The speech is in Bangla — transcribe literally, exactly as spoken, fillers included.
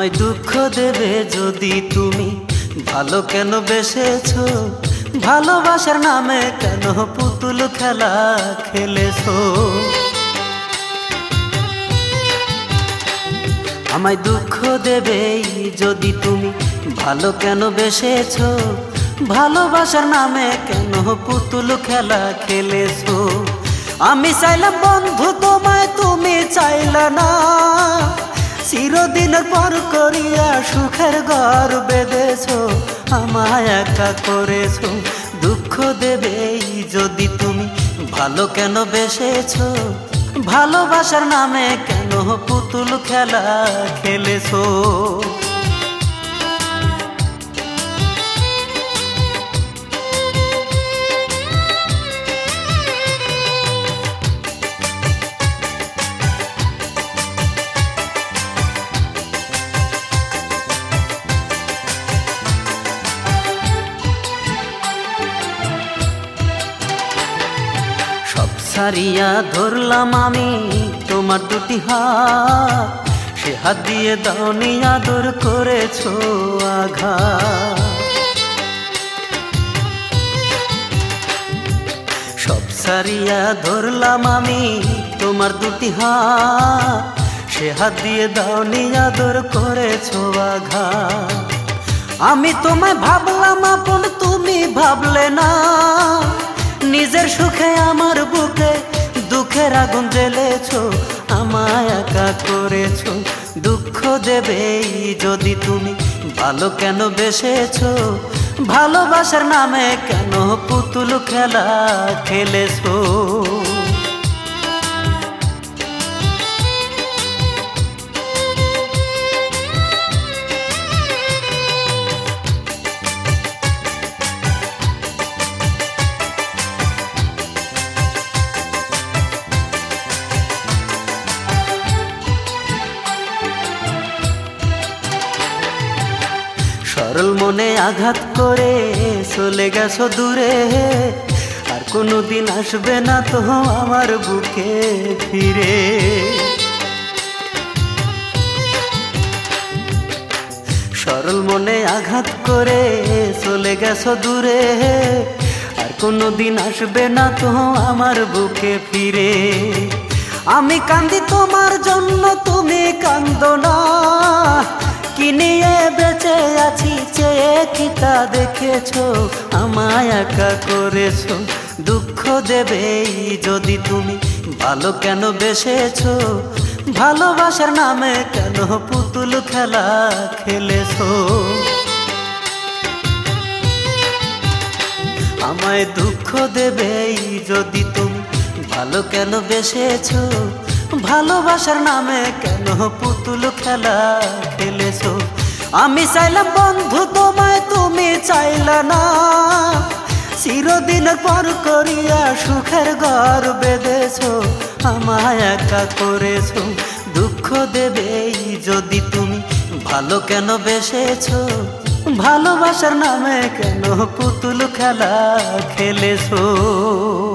আমায় দুঃখ দেবে যদি তুমি ভালো কেন বেসেছো, ভালোবাসার নামে কেন পুতুল খেলা খেলেছো। আমায় দুঃখ দেবে যদি তুমি ভালো কেন বেসেছো, ভালোবাসার নামে কেন পুতুল খেলা খেলেছো। আমি চাইলাম বন্ধু তোমায়, তুমি চাইলা না, চিরদিনের পর করিয়া সুখের ঘর বেঁধেছো, আমায় একা করেছো। দুঃখ দেবে যদি তুমি ভালো কেন বেসেছো, ভালোবাসার নামে কেন পুতুল খেলা খেলেছো। সারিয়া ধরলাম আমি তোমার দুটি হাত, সে হাত দিয়ে দাওনি আদর করেছো আঘাত। সব সারিয়া ধরলাম আমি তোমার দুটি হাত, সে হাত দিয়ে দাওনি আদর করেছো আঘাত। আমি তোমায় ভাবলাম আপন, তুমি ভাবলে না, নিজের সুখে আমার বুকে দুঃখের আগুন জ্বেলেছো, আমায় একা করেছো। দুঃখ দেবে যদি তুমি ভালো কেন বেসেছো, ভালোবাসার নামে কেন পুতুল খেলা খেলেছো। সরল মনে আঘাত করে চলে গেছো দূরে, আর কোনোদিন আসবে না তো আমার বুকে ফিরে। সরল মনে আঘাত করে চলে গেছো দূরে, আর কোনোদিন আসবে না তো আমার বুকে ফিরে। আমি কান্দি তোমার জন্য, তুমি কান্দো না, কি নিয়ে বেঁচে আছি চেয়ে কি তা দেখেছো, আমায় একা করেছো। দুঃখ দেবে যদি তুমি ভালো কেন বেসেছো, ভালোবাসার নামে কেন পুতুল খেলা খেলেছো। আমায় দুঃখ দেবে যদি তুমি ভালো কেন বেসেছো, ভালোবাসার নামে কেন পুতুল খেলা খেলেছো। আমি চাইলাম বন্ধু তোমায়, তুমি চাইলা না, চিরদিনের পর করিয়া সুখের ঘর বেঁধেছো, আমায় একা করেছো। দুঃখ দেবে যদি তুমি ভালো কেন বেসেছো, ভালোবাসার নামে কেন পুতুল খেলা খেলেছো।